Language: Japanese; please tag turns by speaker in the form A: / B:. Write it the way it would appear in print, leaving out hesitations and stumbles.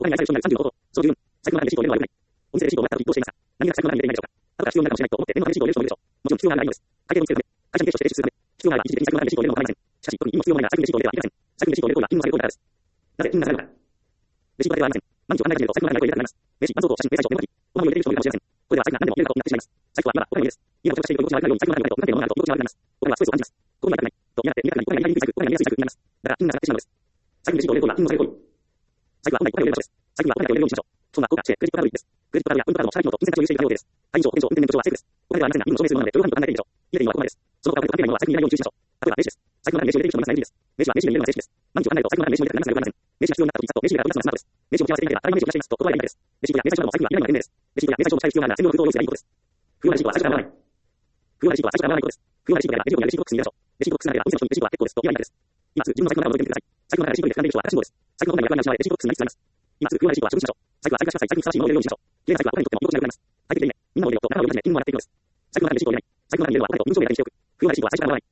A: 他に愛される人になる35ほど、その十分、最高の中でレシートを入れるのは良くない。お店でレシートをもらったと実行していますが、何が最高の中に入れていないでしょうか。後から必要になるかもしれないと思って念のためレシートを入れる人もいるでしょう。もちろん必要がないのです。会計をつけるため、会社に提出して提出するため、必要があれば一時的に最高の中でレシートを入れるのも構いません。しかし、特に今必要がないなら最高のレシートを入れてはいけません。最高のレシートを入れる行為は因のされる行為からです。なぜ因がされるのか。レシートが出てはいません。毎日を考え始めると最高の中でレシートを入れたくなります。名刺、伴奏と写真、明細書、メモ書き、お金を入れている人もいるかもしれません。これでは財布が何でも入れるかとなってしまいます。財布は今、お金の家です。家がごちゃごちゃしていると動きが悪くなるように財布の中に入れないと不安定なものがあると動きが悪くなります。お金はストレスを感じます。ここには良くない。と嫌がって苦手なお金が入りにくい財布、お金が見やすい財布になります。だから因が下がってしまうのです。財布にレシートを入れる行為は因のされる行為。財布は本来お金を入れる場所です。財布にはお金だけを入れるようにしましょう。そんな効果はクレジットカードです。クレジットカードやポイントカードの支払い機能と金銭所有しているようです。会員証、保険証、運転免許証はセーフです。お金ではありませんが、因の証明するものなので、許可に考えているでしょう。家でいいのはここまでです。その他お金と関係ないものは財布に入れないように注意しましょう。例えば名刺です。財布の中に名刺を入れている人もいますが NG です。名刺は名刺に入れるのが正式です。毎日を考えると財布の中に名刺を入れたくなりますが、名刺が必要になった時、札と名刺が飛び出すのがスマートです。名刺を持ち合わせていなければ、誰も名刺を出していますと断られないです。レシートや明細書なども財布には入れないのが便利です。レシートや明細書を持ち帰る必要があるなら専用の封筒を用意すればいいことです。不要なレシートは最初からもらわない。不要なレシートは最初からもらわないことです。不要なレシートであればレシートやレシートボックスに入れましょう。レシートボックスがなければお店の人にレシートは結構ですと言われないです。今すぐ自分の財布の中を覗いてみてください。財布の中でレシートに入れて掴んでいる人は赤信号です。財布の本体に役割が失われレシートボックスになりつつあります。今すぐ不要なレシートは処分しましょう。財布は財布がしなさい。財布にふさわしいものを入れるようにしましょう。綺麗な財布はお金にとっても居心地が良くなります。快適でいいね。みんなも入れると中身を見始め、因も洗っていくのです。財布の中にレシートを入れない。財布の中に入れるのはお金と印象を入れたりしておく。不要なレシートは最初からもらわない。